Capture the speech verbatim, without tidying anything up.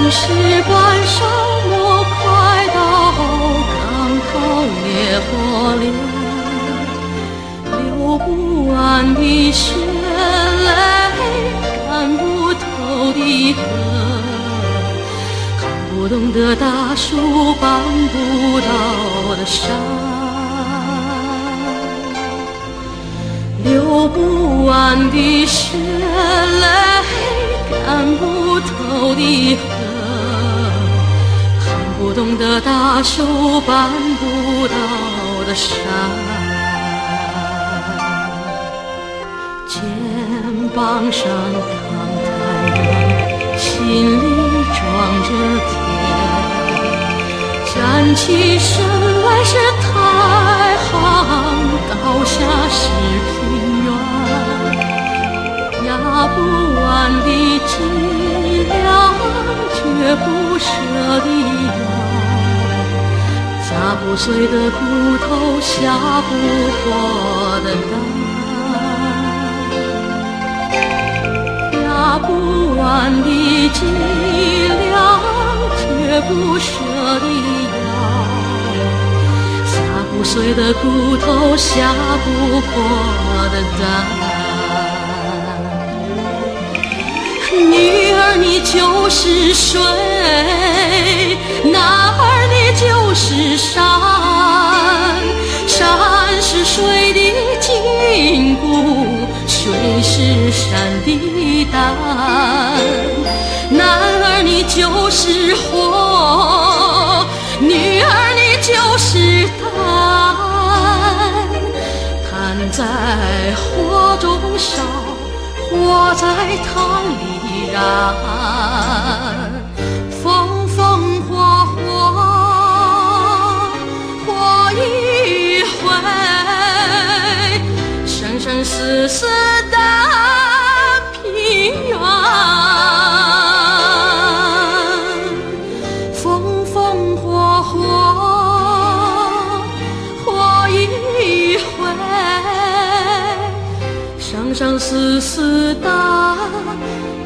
是半烧磨快刀，刚好烈火炼，流不完的血泪，看不透的恨，看不懂的大树，搬不倒的山，流不完的血泪，看不透的恨，看不懂的大树，搬不倒的山。肩膀上扛太阳，心里装着甜，站起身来是太行，倒下是平原，压不完的脊梁，绝不舍的腰，砸不碎的骨头，下不活的蛋，压不完的脊梁，绝不舍的腰，砸不碎的骨头，下不活的蛋。女儿你就是水，男儿你就是山，山是水的筋骨，水是山的胆，男儿你就是火，女儿你就是炭，炭在火中烧，火在汤里燃，风风火火，火一回，生生死死的平原，风风火火，火一回，生生死死的